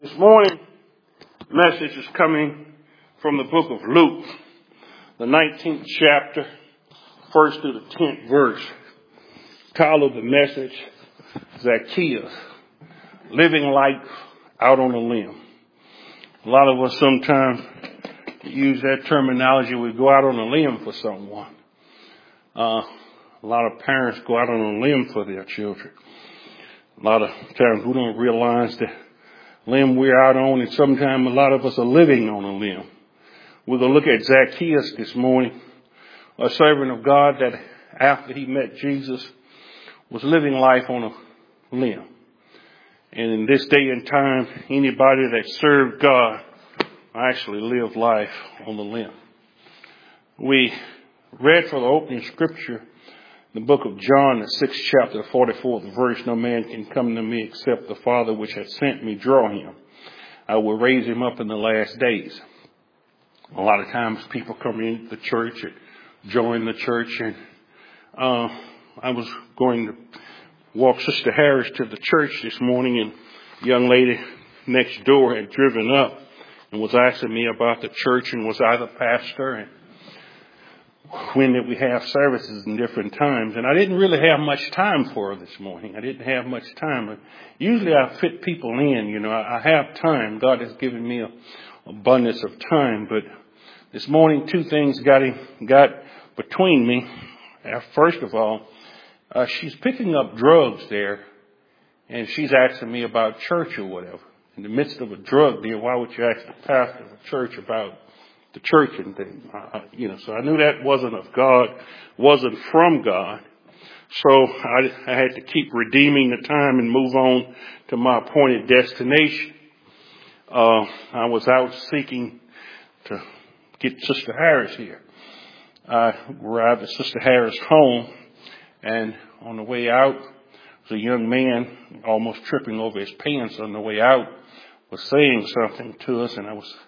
This morning, message is coming from the book of Luke, the 19th chapter, 1st through the 10th verse. Title of the message, Zacchaeus, living life out on a limb. A lot of us sometimes use that terminology. We go out on a limb for someone. A lot of parents go out on a limb for their children. A lot of times we don't realize the limb we're out on, and sometimes a lot of us are living on a limb. We're going to look at Zacchaeus this morning, a servant of God that after he met Jesus was living life on a limb. And in this day and time, anybody that served God actually lived life on the limb. We read for the opening scripture the book of John, the 6th chapter, 44th verse, no man can come to me except the Father which hath sent me draw him. I will raise him up in the last days. A lot of times people come into the church and join the church, and I was going to walk Sister Harris to the church this morning, and a young lady next door had driven up and was asking me about the church and was I the pastor, and when did we have services in different times. And I didn't really have much time for her this morning. I didn't have much time. Usually I fit people in, I have time. God has given me an abundance of time. But this morning, two things got between me. First of all, she's picking up drugs there, and she's asking me about church or whatever. In the midst of a drug deal, why would you ask the pastor of a church about the church and things, so I knew that wasn't of God, wasn't from God. So I had to keep redeeming the time and move on to my appointed destination. I was out seeking to get Sister Harris here. I arrived at Sister Harris' home, and on the way out, was a young man almost tripping over his pants on the way out, was saying something to us, and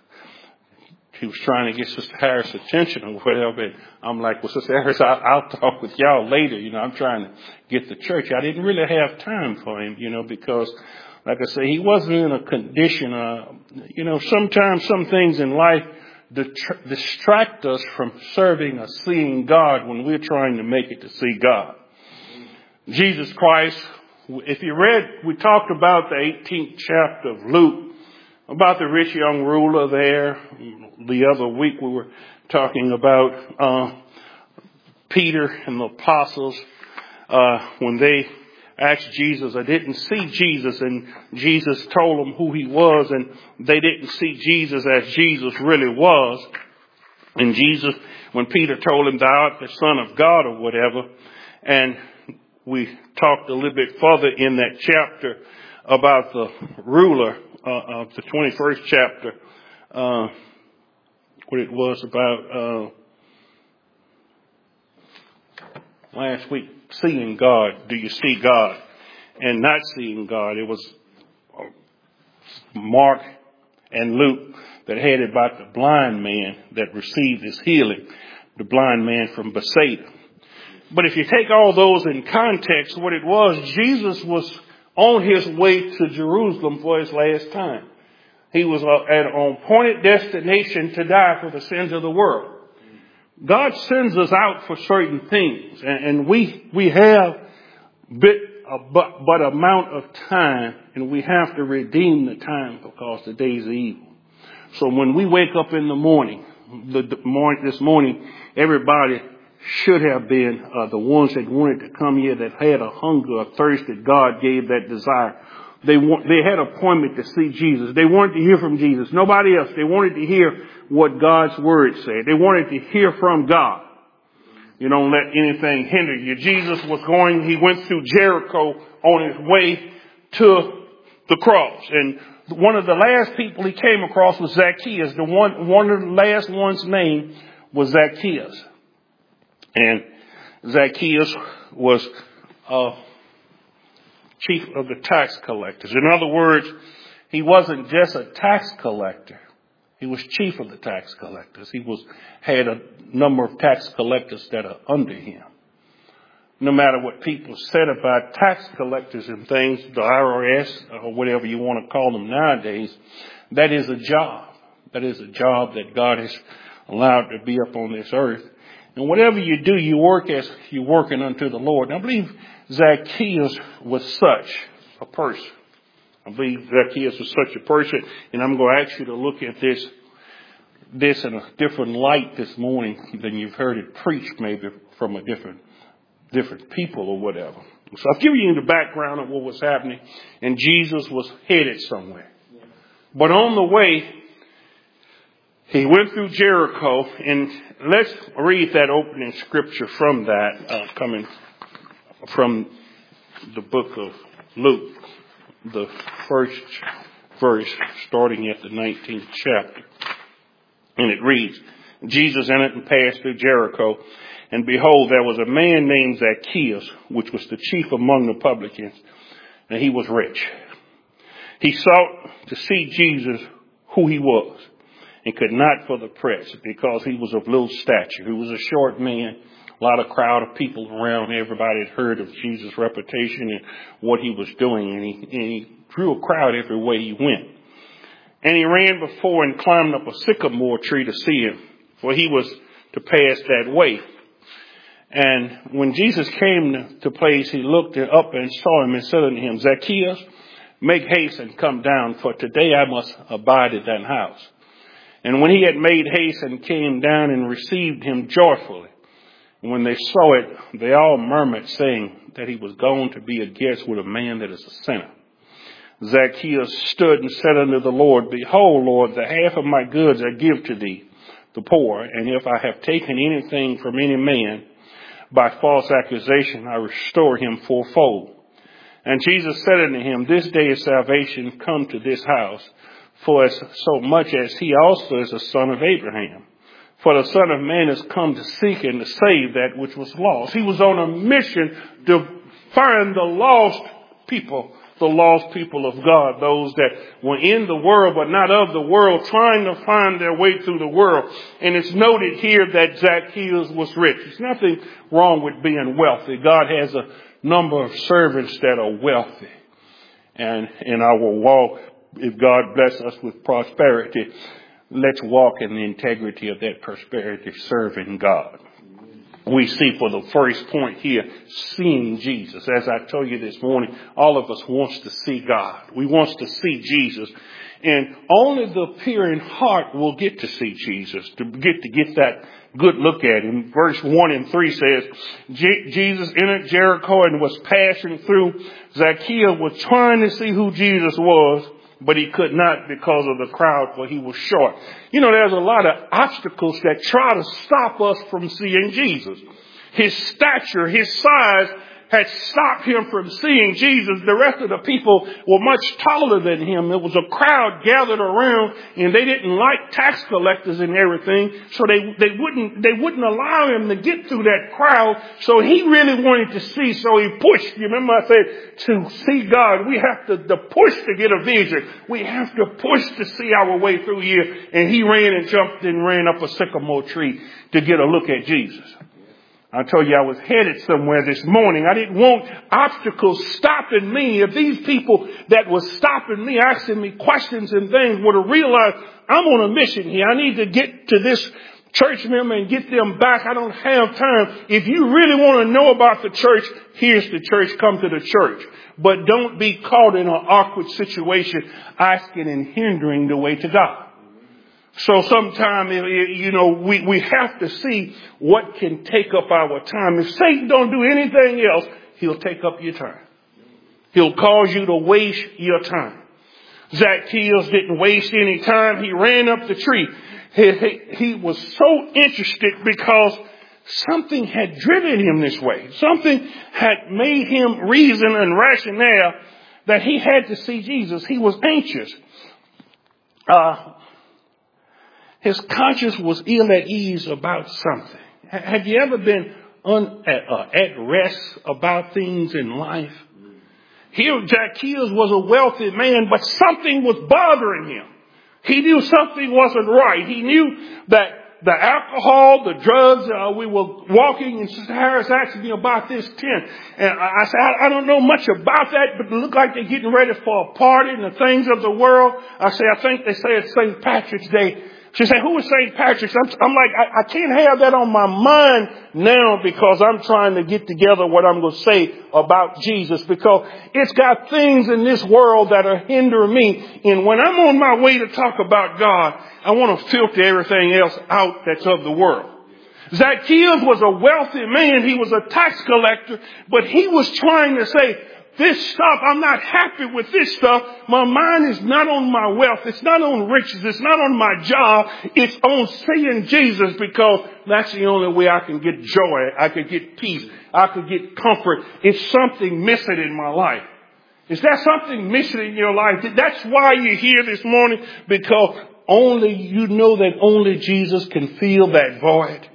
he was trying to get Sister Harris' attention or whatever. And I'm like, well, Sister Harris, I'll talk with y'all later. I'm trying to get to church. I didn't really have time for him, because, like I say, he wasn't in a condition. Sometimes some things in life distract us from serving or seeing God when we're trying to make it to see God. Jesus Christ, if you read, we talked about the 18th chapter of Luke, about the rich young ruler there. The other week we were talking about Peter and the apostles when they asked Jesus, or didn't see Jesus, and Jesus told them who he was, and they didn't see Jesus as Jesus really was. And Jesus, when Peter told him, thou art the Son of God or whatever, and we talked a little bit further in that chapter about the ruler of the 21st chapter, what it was about last week, seeing God. Do you see God? And not seeing God. It was Mark and Luke that had about the blind man that received his healing, the blind man from Bethsaida. But if you take all those in context, what it was, Jesus was on his way to Jerusalem for his last time. He was at an appointed destination to die for the sins of the world. God sends us out for certain things, and we have but amount of time, and we have to redeem the time because the days are evil. So when we wake up in the morning, this morning, everybody should have been the ones that wanted to come here, that had a hunger, a thirst that God gave that desire. They had an appointment to see Jesus. They wanted to hear from Jesus. Nobody else. They wanted to hear what God's word said. They wanted to hear from God. You don't let anything hinder you. Jesus he went through Jericho on his way to the cross. And one of the last people he came across was Zacchaeus. One of the last one's name was Zacchaeus. And Zacchaeus was chief of the tax collectors. In other words, he wasn't just a tax collector. He was chief of the tax collectors. He had a number of tax collectors that are under him. no matter what people said about tax collectors and things, the IRS or whatever you want to call them nowadays, that is a job. That is a job that God has allowed to be up on this earth. And whatever you do, you work as you're working unto the Lord. And I believe Zacchaeus was such a person. I believe Zacchaeus was such a person. And I'm going to ask you to look at this in a different light this morning than you've heard it preached, maybe from a different people or whatever. So I've given you the background of what was happening. And Jesus was headed somewhere. But on the way, he went through Jericho, and let's read that opening scripture from that, coming from the book of Luke, the first verse, starting at the 19th chapter. And it reads, Jesus entered and passed through Jericho, and behold, there was a man named Zacchaeus, which was the chief among the publicans, and he was rich. He sought to see Jesus, who he was, and could not for the press, because he was of little stature. He was a short man, a lot of crowd of people around. Everybody had heard of Jesus' reputation and what he was doing, and he drew a crowd every way he went. And he ran before and climbed up a sycamore tree to see him, for he was to pass that way. And when Jesus came to place, he looked up and saw him and said unto him, Zacchaeus, make haste and come down, for today I must abide at thine house. And when he had made haste and came down and received him joyfully, and when they saw it, they all murmured, saying that he was gone to be a guest with a man that is a sinner. Zacchaeus stood and said unto the Lord, Behold, Lord, the half of my goods I give to thee, the poor, and if I have taken anything from any man by false accusation, I restore him fourfold. And Jesus said unto him, This day is salvation come to this house, for as so much as he also is a son of Abraham. For the Son of Man is come to seek and to save that which was lost. He was on a mission to find the lost people of God, those that were in the world but not of the world, trying to find their way through the world. And it's noted here that Zacchaeus was rich. There's nothing wrong with being wealthy. God has a number of servants that are wealthy. And in our walk, if God bless us with prosperity, let's walk in the integrity of that prosperity, serving God. We see for the first point here, seeing Jesus. As I told you this morning, all of us wants to see God. We wants to see Jesus. And only the pure in heart will get to see Jesus, to get that good look at him. Verse 1 and 3 says, Jesus entered Jericho and was passing through. Zacchaeus was trying to see who Jesus was, but he could not because of the crowd, for he was short. You know, there's a lot of obstacles that try to stop us from seeing Jesus. His stature, his size had stopped him from seeing Jesus. The rest of the people were much taller than him. There was a crowd gathered around, and they didn't like tax collectors and everything, so they wouldn't allow him to get through that crowd. So he really wanted to see, so he pushed. You remember I said, to see God, we have to push to get a vision. We have to push to see our way through here. And he ran and jumped and ran up a sycamore tree to get a look at Jesus. I told you I was headed somewhere this morning. I didn't want obstacles stopping me. If these people that were stopping me, asking me questions and things, would have realized I'm on a mission here. I need to get to this church member and get them back. I don't have time. If you really want to know about the church, here's the church. Come to the church. But don't be caught in an awkward situation, asking and hindering the way to God. So sometimes, we have to see what can take up our time. If Satan don't do anything else, he'll take up your time. He'll cause you to waste your time. Zacchaeus didn't waste any time. He ran up the tree. He was so interested because something had driven him this way. Something had made him reason and rationale that he had to see Jesus. He was anxious. His conscience was ill at ease about something. Have you ever been at rest about things in life? Here, Zacchaeus was a wealthy man, but something was bothering him. He knew something wasn't right. He knew that the alcohol, the drugs, we were walking and Sister Harris asked me about this tent. And I said, I don't know much about that, but it looked like they're getting ready for a party and the things of the world. I said, I think they say it's St. Patrick's Day. She said, who is St. Patrick's? I'm like, I can't have that on my mind now because I'm trying to get together what I'm going to say about Jesus, because it's got things in this world that are hindering me. And when I'm on my way to talk about God, I want to filter everything else out that's of the world. Zacchaeus was a wealthy man. He was a tax collector, but he was trying to say, this stuff, I'm not happy with this stuff. My mind is not on my wealth. It's not on riches. It's not on my job. It's on seeing Jesus, because that's the only way I can get joy. I could get peace. I could get comfort. It's something missing in my life. Is there something missing in your life? That's why you're here this morning, because you know that only Jesus can fill that void.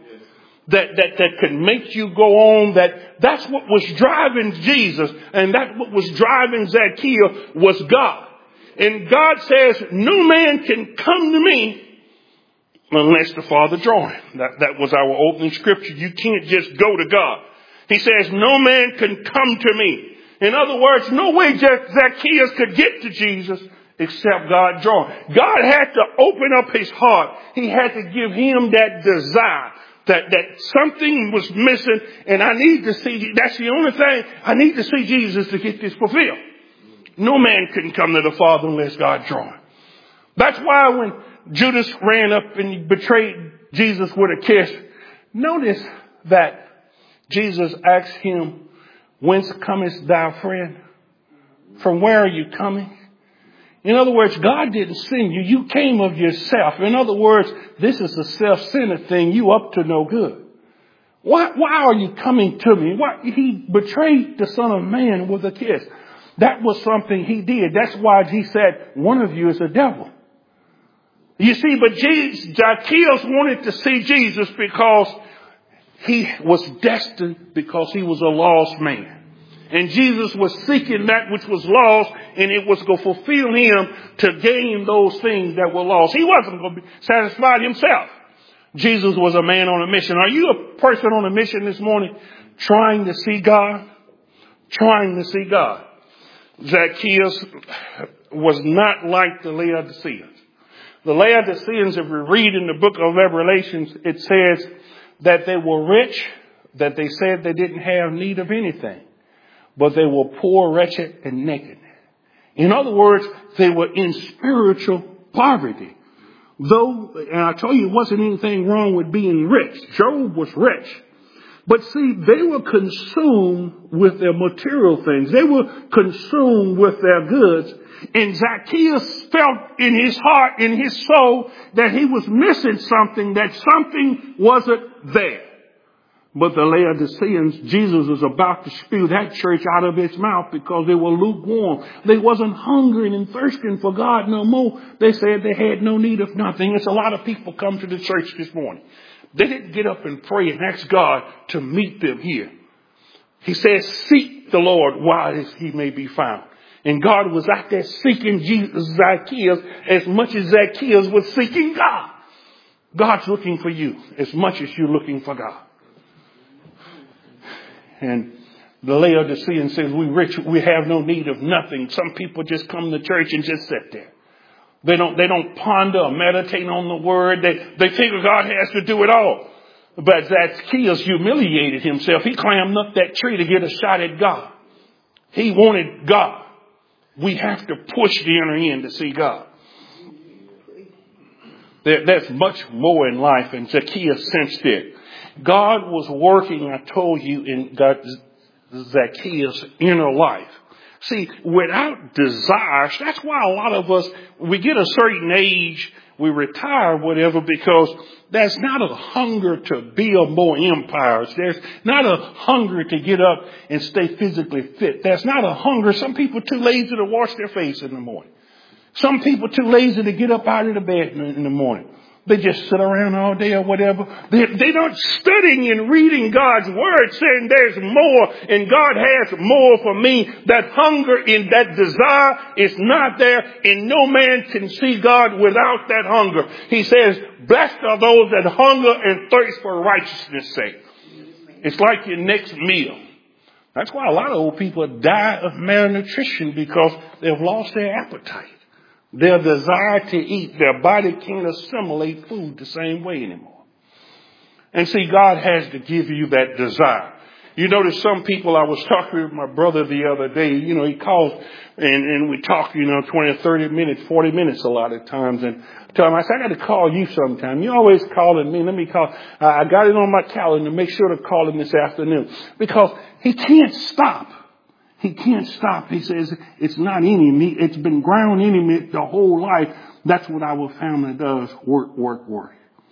That can make you go on. That's what was driving Jesus, and that's what was driving Zacchaeus was God. And God says, no man can come to me unless the Father draw him. That was our opening scripture. You can't just go to God. He says, no man can come to me. In other words, no way Zacchaeus could get to Jesus except God draw him. God had to open up his heart. He had to give him that desire. That something was missing, and I need to see, that's the only thing, I need to see Jesus to get this fulfilled. No man can come to the Father unless God draw him. That's why when Judas ran up and betrayed Jesus with a kiss, notice that Jesus asked him, whence comest thou, friend? From where are you coming? In other words, God didn't send you. You came of yourself. In other words, this is a self-centered thing. You up to no good. Why are you coming to me? He betrayed the Son of Man with a kiss. That was something he did. That's why he said, one of you is a devil. You see, but Zacchaeus wanted to see Jesus because he was destined, because he was a lost man. And Jesus was seeking that which was lost, and it was going to fulfill him to gain those things that were lost. He wasn't going to be satisfied himself. Jesus was a man on a mission. Are you a person on a mission this morning trying to see God? Trying to see God. Zacchaeus was not like the Laodiceans. The Laodiceans, if we read in the book of Revelations, it says that they were rich, that they said they didn't have need of anything. But they were poor, wretched, and naked. In other words, they were in spiritual poverty. Though, and I told you, it wasn't anything wrong with being rich. Job was rich. But see, they were consumed with their material things. They were consumed with their goods. And Zacchaeus felt in his heart, in his soul, that he was missing something, that something wasn't there. But the Laodiceans, Jesus was about to spew that church out of its mouth because they were lukewarm. They wasn't hungering and thirsting for God no more. They said they had no need of nothing. It's a lot of people come to the church this morning. They didn't get up and pray and ask God to meet them here. He says, seek the Lord while he may be found. And God was out there seeking Zacchaeus as much as Zacchaeus was seeking God. God's looking for you as much as you're looking for God. And the Laodicean says, we rich, we have no need of nothing. Some people just come to church and just sit there. They don't ponder or meditate on the word. They figure God has to do it all. But Zacchaeus humiliated himself. He climbed up that tree to get a shot at God. He wanted God. We have to push the inner end to see God. There's much more in life, and Zacchaeus sensed it. God was working, I told you, in Zacchaeus' inner life. See, without desires, that's why a lot of us, we get a certain age, we retire, whatever, because there's not a hunger to build more empires. There's not a hunger to get up and stay physically fit. There's not a hunger. Some people too lazy to wash their face in the morning. Some people too lazy to get up out of the bed in the morning. They just sit around all day or whatever. They're not studying and reading God's word, saying there's more and God has more for me. That hunger and that desire is not there, and no man can see God without that hunger. He says, blessed are those that hunger and thirst for righteousness' sake. It's like your next meal. That's why a lot of old people die of malnutrition, because they've lost their appetite. Their desire to eat, their body can't assimilate food the same way anymore. And see, God has to give you that desire. You notice some people, I was talking with my brother the other day, he calls and we talk, 20 or 30 minutes, 40 minutes a lot of times. And I tell him, I said, I got to call you sometime. You're always calling me. Let me call. I got it on my calendar. Make sure to call him this afternoon, because he can't stop. He can't stop. He says it's not in me. It's been ground in him the whole life. That's what our family does. Work, work, work.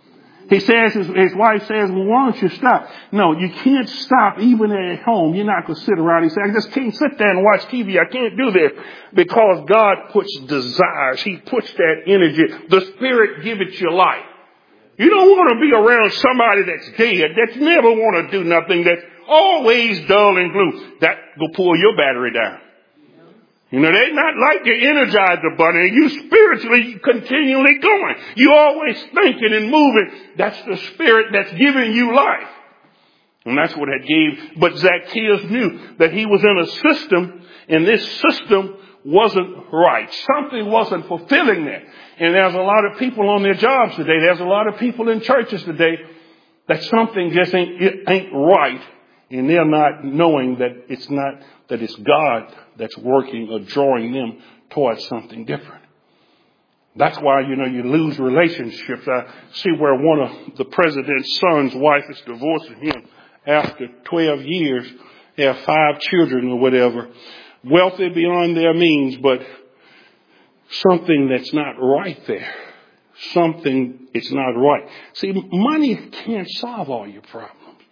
He says, his wife says, well, why don't you stop? No, you can't stop even at home. You're not going to sit around. He said, I just can't sit there and watch TV. I can't do this, because God puts desires. He puts that energy. The Spirit gives it your life. You don't want to be around somebody that's dead, that's never want to do nothing, that's always dull and glue. That will pull your battery down. They're not like the Energizer bunny. You spiritually continually going. You always thinking and moving. That's the Spirit that's giving you life. And that's what it gave. But Zacchaeus knew that he was in a system, and this system wasn't right. Something wasn't fulfilling that. And there's a lot of people on their jobs today. There's a lot of people in churches today that something just ain't right. And they're not knowing that it's God that's working or drawing them towards something different. That's why, you lose relationships. I see where one of the president's son's wife is divorcing him after 12 years. They have 5 children or whatever. Wealthy beyond their means, but something that's not right there. Something is not right. See, money can't solve all your problems.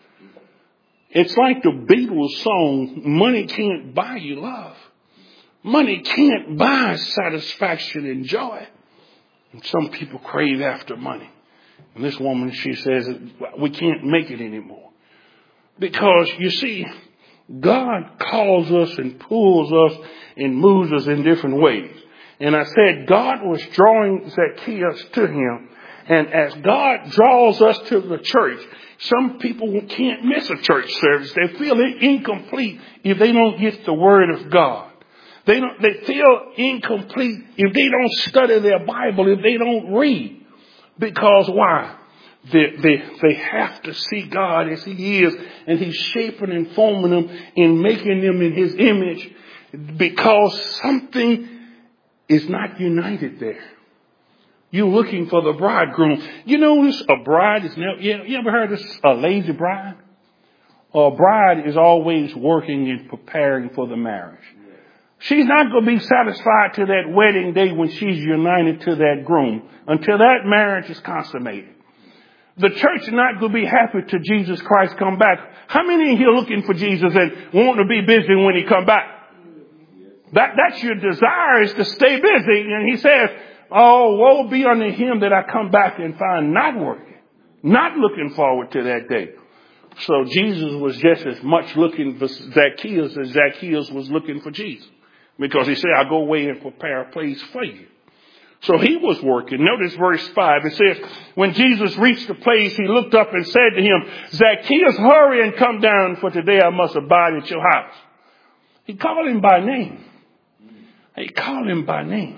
It's like the Beatles song, money can't buy you love. Money can't buy satisfaction and joy. And some people crave after money. And this woman, she says, we can't make it anymore. Because, you see, God calls us and pulls us and moves us in different ways. And I said God was drawing Zacchaeus to him. And as God draws us to the church, some people can't miss a church service. They feel incomplete if they don't get the Word of God. They feel incomplete if they don't study their Bible, if they don't read. Because why? They have to see God as He is, and He's shaping and forming them and making them in His image, because something is not united there. You're looking for the bridegroom. You notice a bride is never, you ever heard of a lazy bride? A bride is always working and preparing for the marriage. She's not going to be satisfied to that wedding day when she's united to that groom until that marriage is consummated. The church is not going to be happy till Jesus Christ come back. How many in here looking for Jesus and want to be busy when He come back? That's your desire, is to stay busy. And He says, oh, woe be unto him that I come back and find not working, not looking forward to that day. So Jesus was just as much looking for Zacchaeus as Zacchaeus was looking for Jesus. Because He said, I'll go away and prepare a place for you. So He was working. Notice verse 5. It says, when Jesus reached the place, He looked up and said to him, Zacchaeus, hurry and come down, for today I must abide at your house. He called him by name. He called him by name.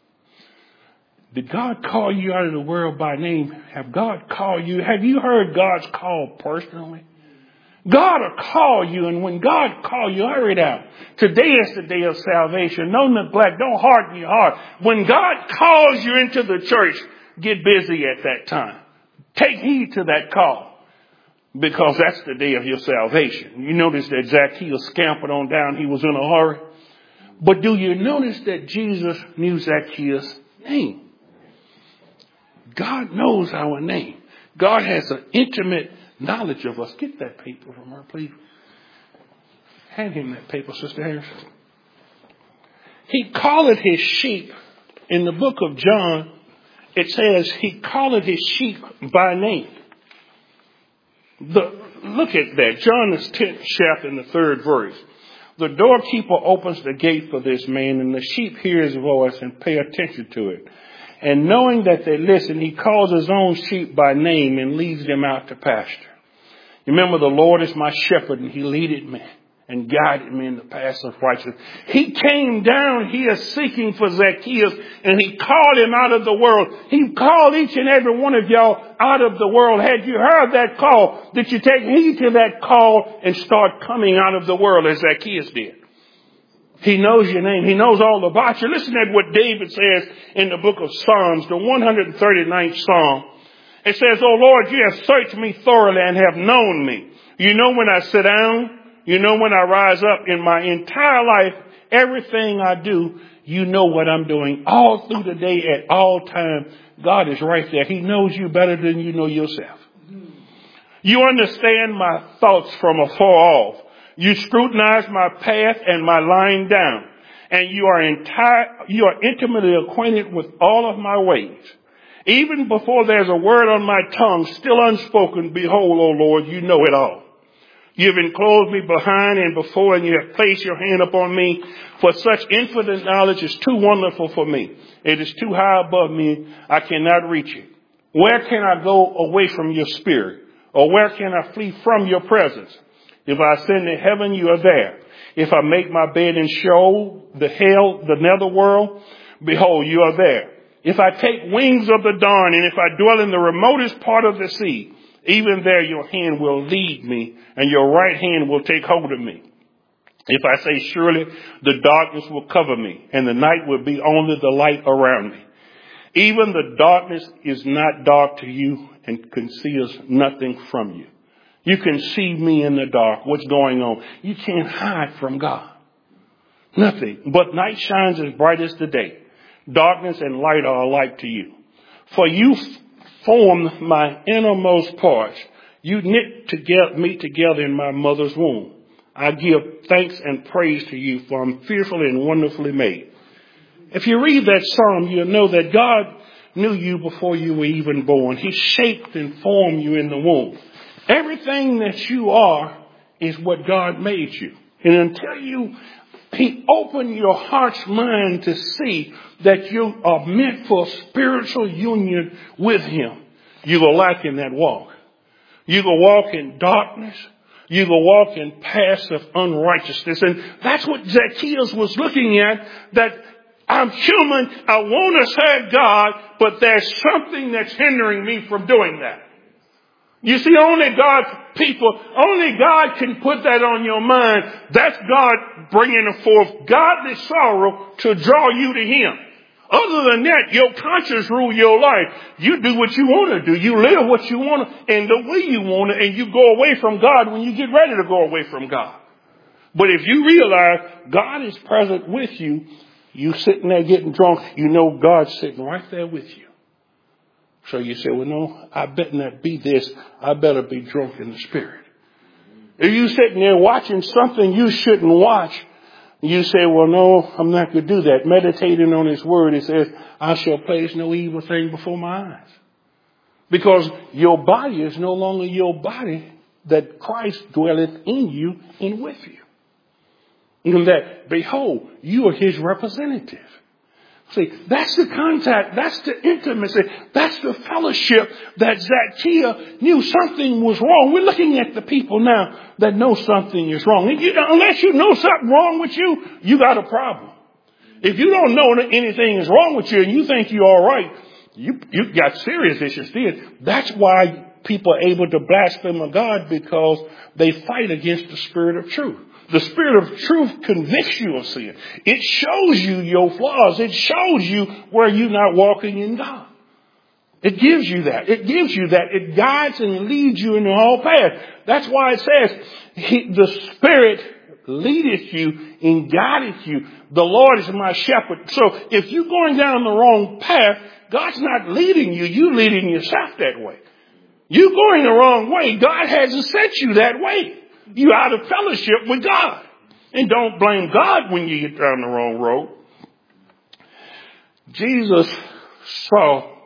Did God call you out of the world by name? Have God called you? Have you heard God's call personally? God will call you, and when God calls you, hurry it out. Today is the day of salvation. No neglect. Don't harden your heart. When God calls you into the church, get busy at that time. Take heed to that call, because that's the day of your salvation. You notice that Zacchaeus scampered on down. He was in a hurry. But do you notice that Jesus knew Zacchaeus' name? God knows our name. God has an intimate knowledge of us. Get that paper from her, please. Hand him that paper, Sister Harris. He calleth His sheep in the book of John it says he called his sheep by name. Look at that. John is 10th chapter in the 3rd verse. The doorkeeper opens the gate for this man, and the sheep hear his voice and pay attention to it. And knowing that they listen, he calls his own sheep by name and leads them out to pasture. Remember, the Lord is my shepherd, and he leadeth me and guided me in the paths of righteousness. He came down here seeking for Zacchaeus, and he called him out of the world. He called each and every one of y'all out of the world. Had you heard that call, did you take heed to that call and start coming out of the world as Zacchaeus did? He knows your name. He knows all about you. Listen at what David says in the book of Psalms, the 139th Psalm. It says, "O Lord, you have searched me thoroughly and have known me. You know when I sit down. You know when I rise up. In my entire life, everything I do, you know what I'm doing. All through the day, at all times, God is right there. He knows you better than you know yourself. You understand my thoughts from afar off. You scrutinize my path and my lying down. And you are intimately acquainted with all of my ways. Even before there's a word on my tongue, still unspoken, behold, O Lord, you know it all. You have enclosed me behind and before, and you have placed your hand upon me. For such infinite knowledge is too wonderful for me. It is too high above me. I cannot reach it. Where can I go away from your spirit? Or where can I flee from your presence? If I ascend to heaven, you are there. If I make my bed in Sheol, the netherworld, behold, you are there. If I take wings of the dawn, and if I dwell in the remotest part of the sea, even there your hand will lead me, and your right hand will take hold of me. If I say, surely the darkness will cover me, and the night will be only the light around me. Even the darkness is not dark to you and conceals nothing from you. You can see me in the dark. What's going on? You can't hide from God. Nothing. But night shines as bright as the day. Darkness and light are alike to you. For you formed my innermost parts. You knit me together in my mother's womb. I give thanks and praise to you, for I'm fearfully and wonderfully made. If you read that psalm, you'll know that God knew you before you were even born. He shaped and formed you in the womb. Everything that you are is what God made you. And until He opened your heart's mind to see that you are meant for spiritual union with Him, you will lack in that walk. You will walk in darkness. You will walk in paths of unrighteousness. And that's what Zacchaeus was looking at, that I'm human. I want to serve God, but there's something that's hindering me from doing that. You see, only God can put that on your mind. That's God bringing forth godly sorrow to draw you to Him. Other than that, your conscience rule your life. You do what you want to do. You live what you want to and the way you want to, and you go away from God when you get ready to go away from God. But if you realize God is present with you, you sitting there getting drunk, you know God's sitting right there with you. So you say, well, no, I better not be this. I better be drunk in the Spirit. If you sitting there watching something you shouldn't watch, you say, well, no, I'm not going to do that. Meditating on His Word, it says, I shall place no evil thing before my eyes. Because your body is no longer your body, that Christ dwelleth in you and with you. And that, behold, you are His representative. See, that's the contact, that's the intimacy, that's the fellowship that Zacchaeus knew something was wrong. We're looking at the people now that know something is wrong. And unless you know something wrong with you, you got a problem. If you don't know that anything is wrong with you and you think you're all right, you got serious issues then. That's why people are able to blaspheme God, because they fight against the Spirit of truth. The Spirit of truth convicts you of sin. It shows you your flaws. It shows you where you're not walking in God. It gives you that. It gives you that. It guides and leads you in all paths. That's why it says the Spirit leadeth you and guideth you. The Lord is my shepherd. So if you're going down the wrong path, God's not leading you. You're leading yourself that way. You're going the wrong way. God hasn't sent you that way. You're out of fellowship with God. And don't blame God when you get down the wrong road. Jesus saw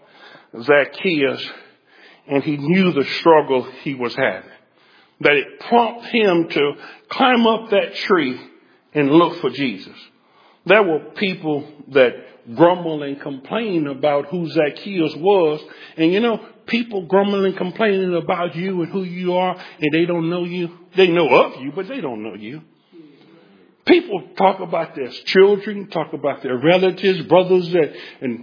Zacchaeus, and he knew the struggle he was having. That it prompted him to climb up that tree and look for Jesus. There were people that grumble and complain about who Zacchaeus was. And you know, people grumble and complaining about you and who you are, and they don't know you. They know of you, but they don't know you. People talk about their children, talk about their relatives, brothers and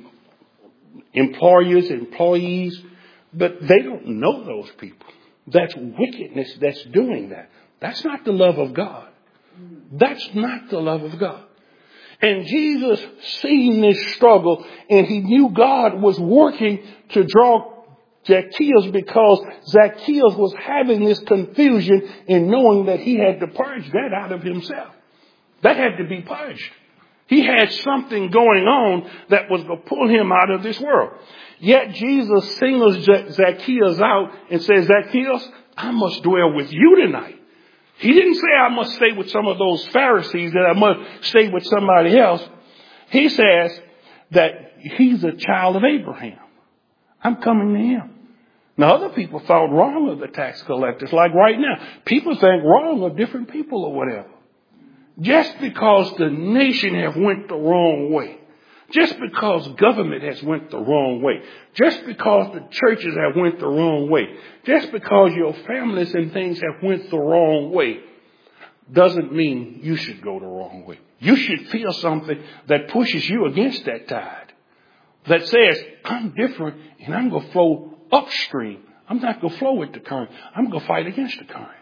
employers, employees, but they don't know those people. That's wickedness that's doing that. That's not the love of God. That's not the love of God. And Jesus seen this struggle, and he knew God was working to draw Zacchaeus, because Zacchaeus was having this confusion in knowing that he had to purge that out of himself. That had to be purged. He had something going on that was going to pull him out of this world. Yet Jesus singles Zacchaeus out and says, Zacchaeus, I must dwell with you tonight. He didn't say I must stay with some of those Pharisees, that I must stay with somebody else. He says that he's a child of Abraham. I'm coming to him. Now, other people thought wrong of the tax collectors. Like right now, people think wrong of different people or whatever. Just because the nation have went the wrong way. Just because government has went the wrong way. Just because the churches have went the wrong way. Just because your families and things have went the wrong way doesn't mean you should go the wrong way. You should feel something that pushes you against that tide. That says, I'm different and I'm going to flow upstream. I'm not going to flow with the current. I'm going to fight against the current.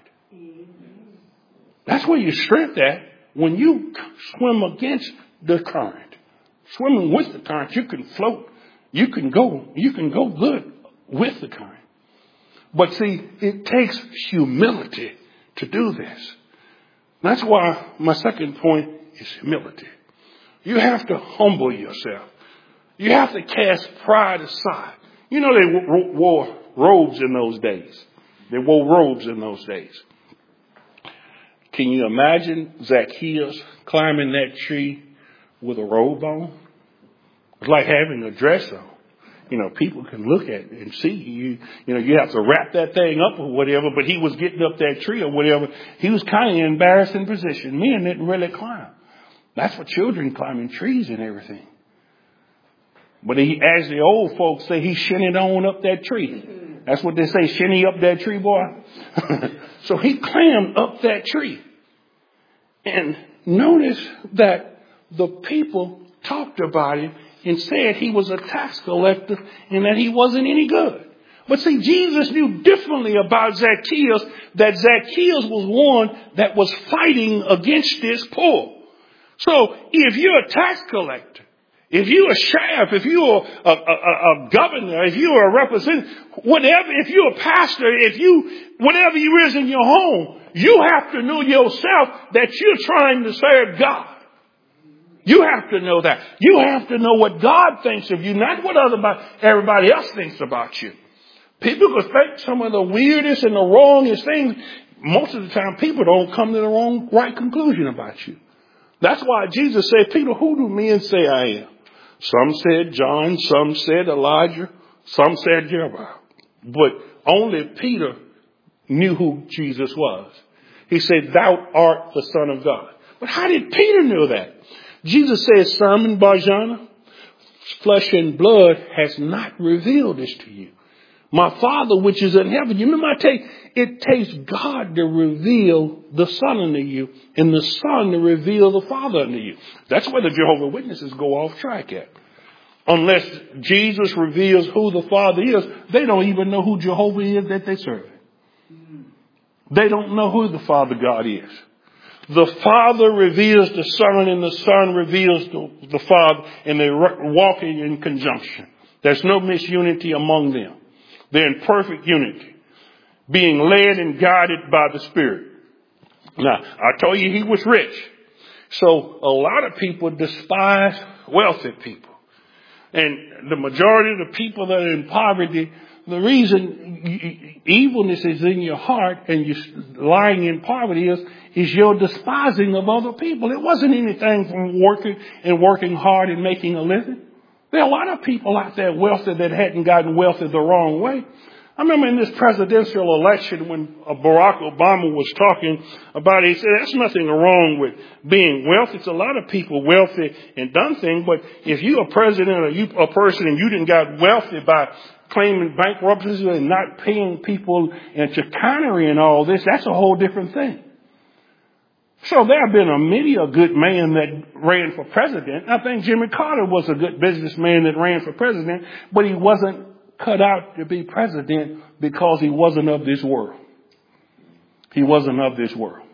That's where your strength at. When you swim against the current, swimming with the current, you can float. You can go good with the current. But see, it takes humility to do this. That's why my second point is humility. You have to humble yourself. You have to cast pride aside. You know, they wore robes in those days. They wore robes in those days. Can you imagine Zacchaeus climbing that tree with a robe on? It's like having a dress on. You know, people can look at it and see you. You know, you have to wrap that thing up or whatever, but he was getting up that tree or whatever. He was kind of in an embarrassing position. Men didn't really climb. That's for children, climbing trees and everything. But he, as the old folks say, he shinnied on up that tree. That's what they say, shinny up that tree, boy. So he climbed up that tree. And notice that the people talked about him and said he was a tax collector and that he wasn't any good. But see, Jesus knew differently about Zacchaeus, that Zacchaeus was one that was fighting against this pull. So if you're a tax collector, if you're a sheriff, if you're a governor, if you're a representative, whatever, if you're a pastor, whatever you is in your home, you have to know yourself that you're trying to serve God. You have to know that. You have to know what God thinks of you, not what everybody else thinks about you. People could think some of the weirdest and the wrongest things. Most of the time, people don't come to the right conclusion about you. That's why Jesus said, Peter, who do men say I am? Some said John, some said Elijah, some said Jeremiah. But only Peter knew who Jesus was. He said, thou art the Son of God. But how did Peter know that? Jesus said, Simon Barjana, flesh and blood has not revealed this to you. My Father which is in heaven. You remember it takes God to reveal the Son unto you and the Son to reveal the Father unto you. That's where the Jehovah's Witnesses go off track at. Unless Jesus reveals who the Father is, they don't even know who Jehovah is that they serve. They don't know who the Father God is. The Father reveals the Son and the Son reveals the Father, and they're walking in conjunction. There's no misunity among them. They're in perfect unity, being led and guided by the Spirit. Now, I told you he was rich. So a lot of people despise wealthy people. And the majority of the people that are in poverty, the reason evilness is in your heart and you're lying in poverty is your despising of other people. It wasn't anything from working hard and making a living. There are a lot of people out there wealthy that hadn't gotten wealthy the wrong way. I remember in this presidential election when Barack Obama was talking about it, he said, there's nothing wrong with being wealthy. It's a lot of people wealthy and done things, but if you're a president or you a person and you didn't got wealthy by claiming bankruptcies and not paying people and chicanery and all this, that's a whole different thing. So there have been many a good man that ran for president. I think Jimmy Carter was a good businessman that ran for president, but he wasn't cut out to be president because he wasn't of this world. He wasn't of this world.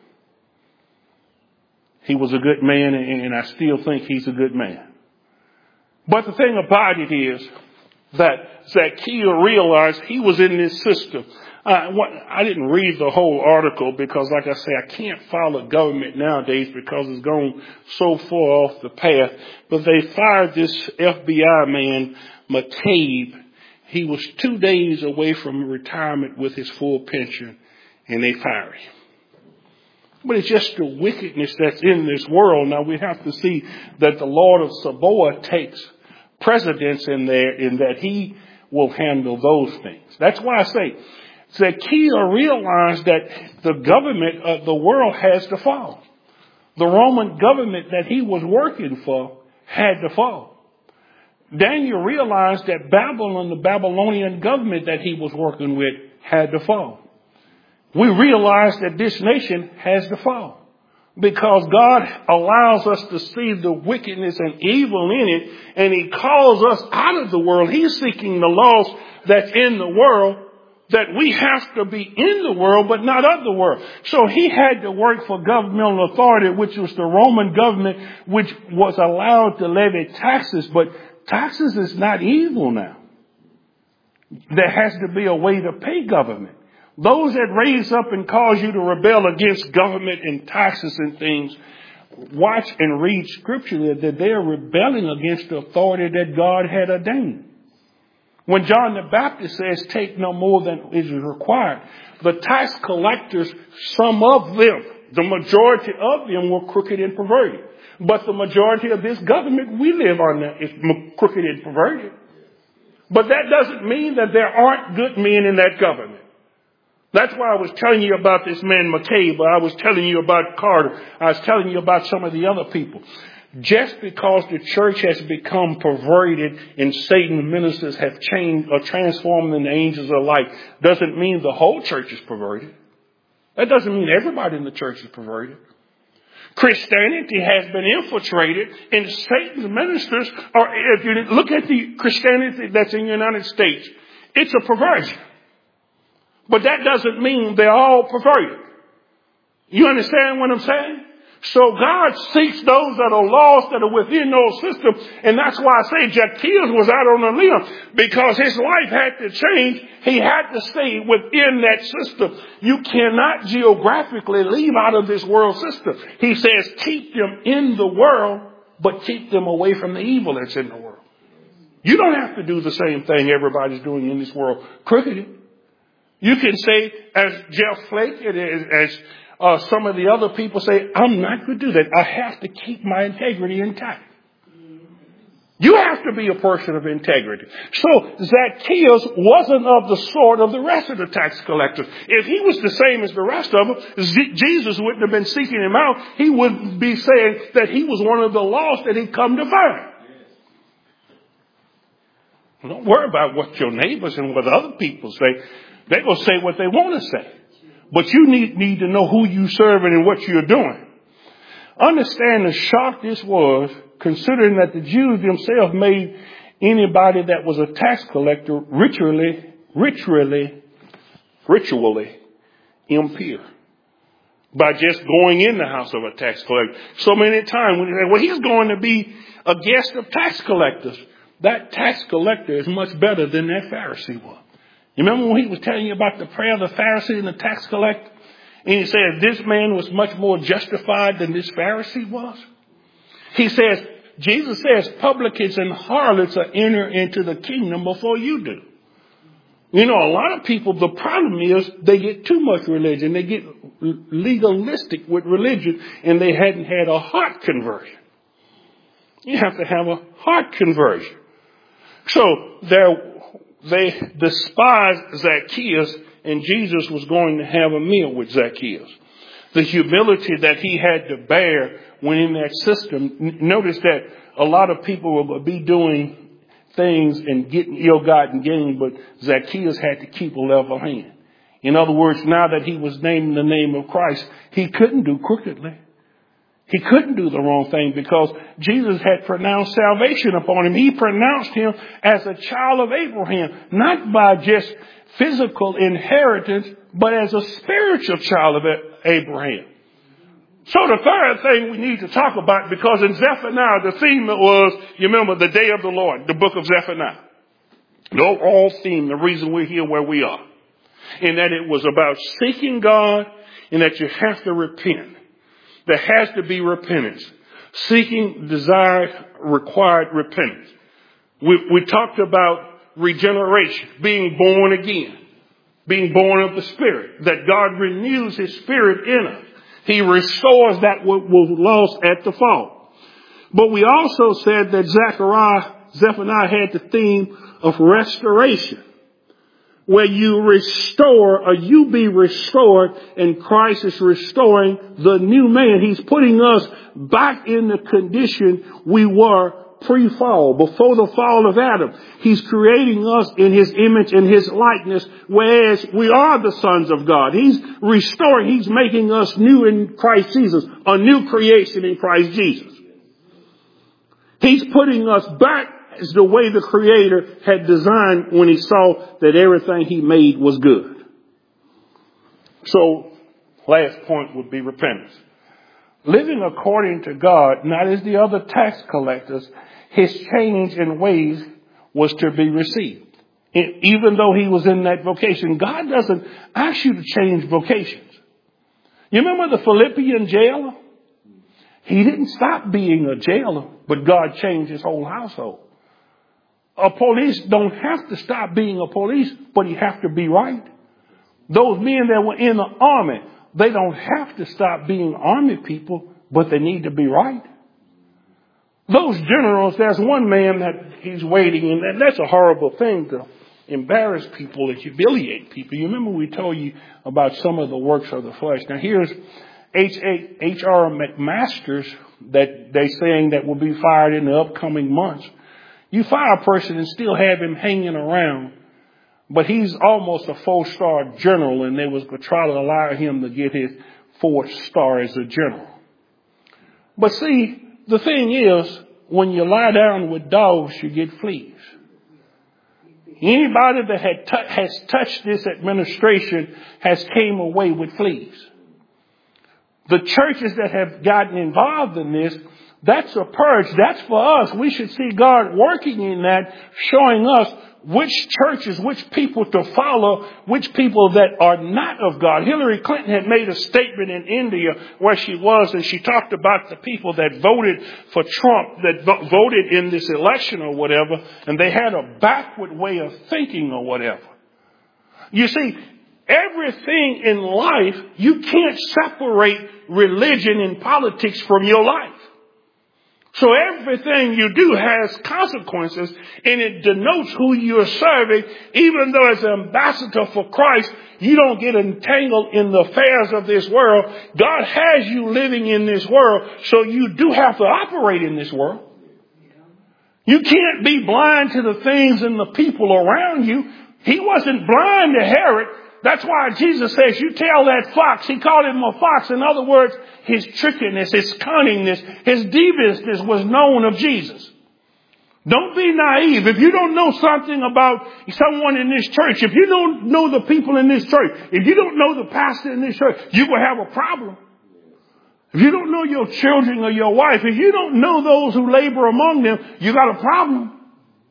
He was a good man, and I still think he's a good man. But the thing about it is that Zacchaeus realized he was in this system. I didn't read the whole article because, like I say, I can't follow government nowadays because it's gone so far off the path. But they fired this FBI man, McCabe. He was 2 days away from retirement with his full pension, and they fired him. But it's just the wickedness that's in this world. Now, we have to see that the Lord of Sabaoth takes precedence in there in that he will handle those things. That's why I say Zacchaeus realized that the government of the world has to fall. The Roman government that he was working for had to fall. Daniel realized that Babylon, the Babylonian government that he was working with, had to fall. We realize that this nation has to fall because God allows us to see the wickedness and evil in it, and he calls us out of the world. He's seeking the lost that's in the world, that we have to be in the world but not of the world. So he had to work for governmental authority, which was the Roman government, which was allowed to levy taxes. But taxes is not evil now. There has to be a way to pay government. Those that raise up and cause you to rebel against government and taxes and things, watch and read scripture that they are rebelling against the authority that God had ordained. When John the Baptist says, take no more than is required, the tax collectors, some of them, the majority of them were crooked and perverted. But the majority of this government we live under is crooked and perverted. But that doesn't mean that there aren't good men in that government. That's why I was telling you about this man McCabe. I was telling you about Carter. I was telling you about some of the other people. Just because the church has become perverted and Satan's ministers have changed or transformed into angels of light doesn't mean the whole church is perverted. That doesn't mean everybody in the church is perverted. Christianity has been infiltrated, and Satan's ministers are, if you look at the Christianity that's in the United States, it's a perversion. But that doesn't mean they're all perverted. You understand what I'm saying? So God seeks those that are lost, that are within those systems. And that's why I say Zacchaeus was out on a limb, because his life had to change. He had to stay within that system. You cannot geographically leave out of this world system. He says keep them in the world, but keep them away from the evil that's in the world. You don't have to do the same thing everybody's doing in this world. Crooked. You can say, as Jeff Flake, as some of the other people say, I'm not going to do that. I have to keep my integrity intact. You have to be a person of integrity. So Zacchaeus wasn't of the sort of the rest of the tax collectors. If he was the same as the rest of them, Jesus wouldn't have been seeking him out. He would be saying that he was one of the lost that he'd come to find. Don't worry about what your neighbors and what other people say. They're going to say what they want to say. But you need to know who you serving and what you're doing. Understand the shock this was, considering that the Jews themselves made anybody that was a tax collector ritually impure by just going in the house of a tax collector. So many times when you say, well, he's going to be a guest of tax collectors. That tax collector is much better than that Pharisee was. You remember when he was telling you about the prayer of the Pharisee and the tax collector? And he said this man was much more justified than this Pharisee was. He says, Jesus says, publicans and harlots are enter into the kingdom before you do. You know, a lot of people, the problem is they get too much religion. They get legalistic with religion, and they hadn't had a heart conversion. You have to have a heart conversion. So they despised Zacchaeus, and Jesus was going to have a meal with Zacchaeus. The humility that he had to bear when in that system. Notice that a lot of people will be doing things and getting ill-gotten gain, but Zacchaeus had to keep a level hand. In other words, now that he was named the name of Christ, he couldn't do crookedly. He couldn't do the wrong thing because Jesus had pronounced salvation upon him. He pronounced him as a child of Abraham, not by just physical inheritance, but as a spiritual child of Abraham. So the third thing we need to talk about, because in Zephaniah, the theme was, you remember, the day of the Lord, the book of Zephaniah. The overall theme, the reason we're here where we are, in that it was about seeking God and that you have to repent. There has to be repentance. Seeking, desired, required repentance. We talked about regeneration, being born again, being born of the Spirit, that God renews His Spirit in us. He restores that what was lost at the fall. But we also said that Zephaniah had the theme of restoration, where you restore or you be restored, and Christ is restoring the new man. He's putting us back in the condition we were pre-fall, before the fall of Adam. He's creating us in His image and His likeness, whereas we are the sons of God. He's restoring, He's making us new in Christ Jesus, a new creation in Christ Jesus. He's putting us back as the way the Creator had designed when He saw that everything He made was good. So, last point would be repentance. Living according to God, not as the other tax collectors, His change in ways was to be received. Even though he was in that vocation, God doesn't ask you to change vocations. You remember the Philippian jailer? He didn't stop being a jailer, but God changed his whole household. A police don't have to stop being a police, but he have to be right. Those men that were in the army, they don't have to stop being army people, but they need to be right. Those generals, there's one man that he's waiting, and that's a horrible thing to embarrass people and humiliate people. You remember we told you about some of the works of the flesh. Now here's H.R. McMaster's that they're saying that will be fired in the upcoming months. You fire a person and still have him hanging around, but he's almost a 4-star general, and they was going to try to allow him to get his 4th star as a general. But see, the thing is, when you lie down with dogs, you get fleas. Anybody that has touched this administration has came away with fleas. The churches that have gotten involved in this, that's a purge. That's for us. We should see God working in that, showing us which churches, which people to follow, which people that are not of God. Hillary Clinton had made a statement in India where she was, and she talked about the people that voted for Trump, that voted in this election or whatever, and they had a backward way of thinking or whatever. You see, everything in life, you can't separate religion and politics from your life. So everything you do has consequences, and it denotes who you're serving. Even though as an ambassador for Christ, you don't get entangled in the affairs of this world. God has you living in this world, so you do have to operate in this world. You can't be blind to the things and the people around you. He wasn't blind to Herod. That's why Jesus says, you tell that fox. He called him a fox. In other words, his trickiness, his cunningness, his deviousness was known of Jesus. Don't be naive. If you don't know something about someone in this church, if you don't know the people in this church, if you don't know the pastor in this church, you will have a problem. If you don't know your children or your wife, if you don't know those who labor among them, you got a problem.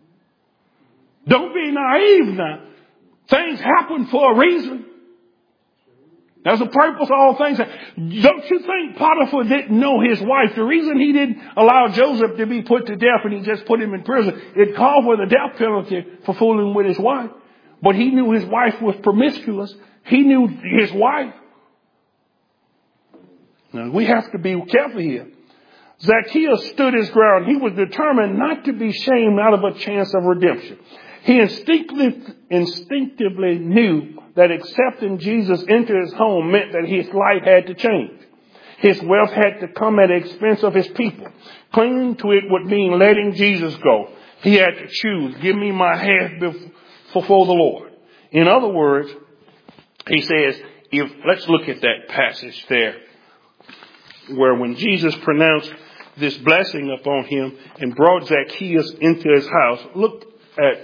Don't be naive now. Things happen for a reason. There's a purpose, all things. Don't you think Potiphar didn't know his wife? The reason he didn't allow Joseph to be put to death and he just put him in prison, it called for the death penalty for fooling with his wife. But he knew his wife was promiscuous. He knew his wife. Now, we have to be careful here. Zacchaeus stood his ground. He was determined not to be shamed out of a chance of redemption. He instinctively knew that accepting Jesus into his home meant that his life had to change. His wealth had to come at the expense of his people. Clinging to it would mean letting Jesus go. He had to choose, give me my half before the Lord. In other words, he says, let's look at that passage there, where when Jesus pronounced this blessing upon him and brought Zacchaeus into his house, look at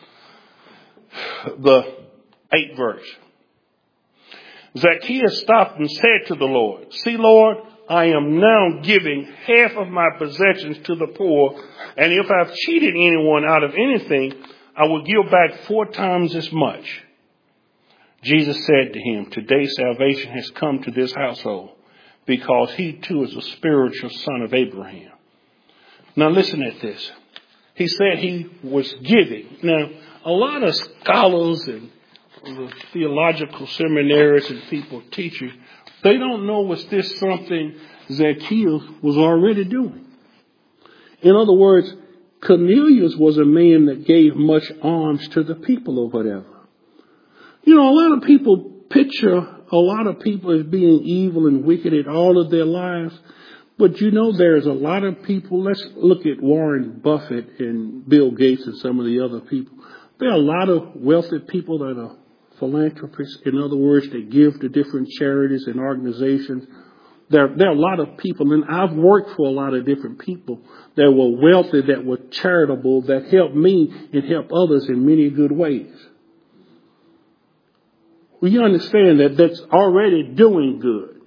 the 8th verse. Zacchaeus stopped and said to the Lord, "See, Lord, I am now giving half of my possessions to the poor, and if I've cheated anyone out of anything, I will give back 4 times as much." Jesus said to him, "Today salvation has come to this household, because he too is a spiritual son of Abraham." Now listen at this. He said he was giving. Now, a lot of scholars and theological seminaries and people teaching, they don't know was this something Zacchaeus was already doing. In other words, Cornelius was a man that gave much alms to the people or whatever. You know, a lot of people picture a lot of people as being evil and wicked in all of their lives. But you know, there's a lot of people. Let's look at Warren Buffett and Bill Gates and some of the other people. There are a lot of wealthy people that are philanthropists. In other words, they give to different charities and organizations. There are a lot of people, and I've worked for a lot of different people that were wealthy, that were charitable, that helped me and helped others in many good ways. Well, you understand that that's already doing good,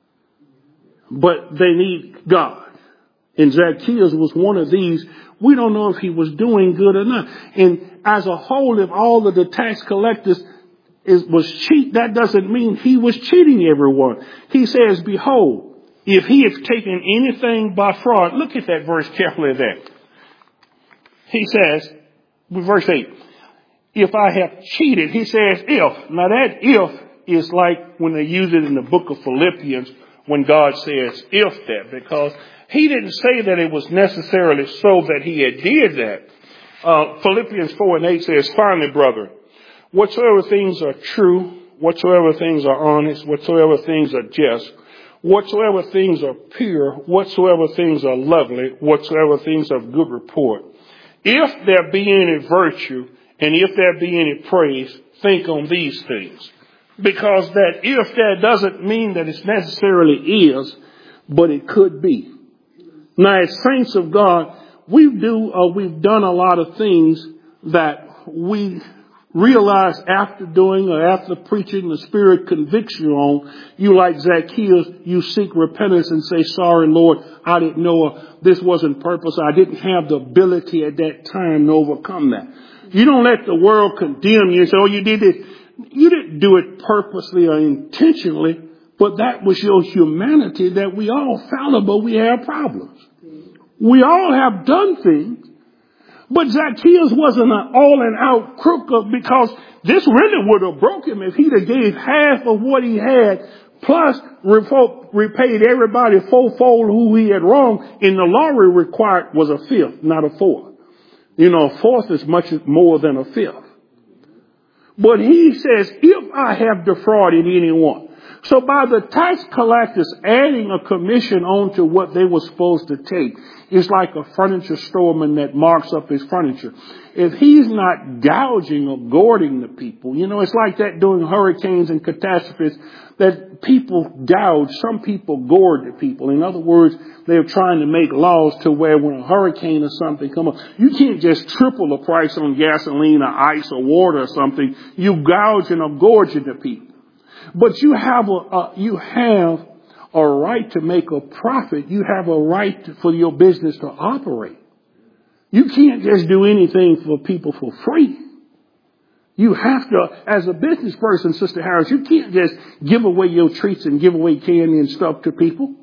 but they need God. And Zacchaeus was one of these. We don't know if he was doing good or not. And as a whole, if all of the tax collectors was cheat, that doesn't mean he was cheating everyone. He says, "Behold, if he has taken anything by fraud," look at that verse carefully there. He says, verse 8, "If I have cheated," he says, "if." Now that "if" is like when they use it in the book of Philippians when God says "if" that, because he didn't say that it was necessarily so that he had did that. Philippians 4:8 says, "Finally, brethren, whatsoever things are true, whatsoever things are honest, whatsoever things are just, whatsoever things are pure, whatsoever things are lovely, whatsoever things are of good report, if there be any virtue, and if there be any praise, think on these things." Because that "if" there doesn't mean that it necessarily is, but it could be. Now, as saints of God, we've done a lot of things that we realize after doing or after preaching, the Spirit convicts you on. You, like Zacchaeus, you seek repentance and say, "Sorry, Lord, I didn't know this wasn't purpose. I didn't have the ability at that time to overcome that." You don't let the world condemn you and say, "Oh, you did it." You didn't do it purposely or intentionally, but that was your humanity, that we all fallible, we have problems. We all have done things. But Zacchaeus wasn't an all and out crook, because this really would have broke him if he'd have gave half of what he had, plus repaid everybody fourfold who he had wronged. And the law required was a fifth, not a fourth. You know, a fourth is much more than a fifth. But he says, "If I have defrauded anyone." So by the tax collectors adding a commission onto what they were supposed to take, it's like a furniture storeman that marks up his furniture. If he's not gouging or gourding the people, you know, it's like that during hurricanes and catastrophes, that people gouge. Some people gourd the people. In other words, they're trying to make laws to where when a hurricane or something come up, you can't just triple the price on gasoline or ice or water or something. You gouging or gorging the people. But you have a right to make a profit. You have a right for your business to operate. You can't just do anything for people for free. You have to, as a business person, Sister Harris, you can't just give away your treats and give away candy and stuff to people.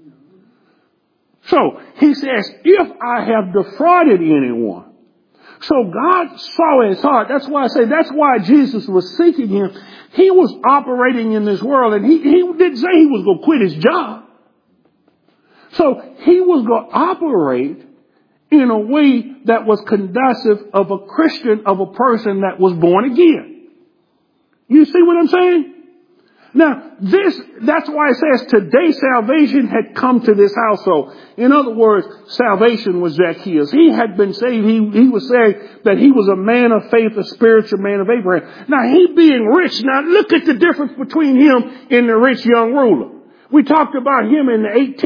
So he says, "If I have defrauded anyone." So God saw his heart. That's why I say that's why Jesus was seeking him. He was operating in this world, and he didn't say he was going to quit his job. So he was going to operate in a way that was conducive of a Christian, of a person that was born again. You see what I'm saying? Now, that's why it says today salvation had come to this household. In other words, salvation was Zacchaeus. He had been saved. He was saying that he was a man of faith, a spiritual man of Abraham. Now, he being rich, now look at the difference between him and the rich young ruler. We talked about him in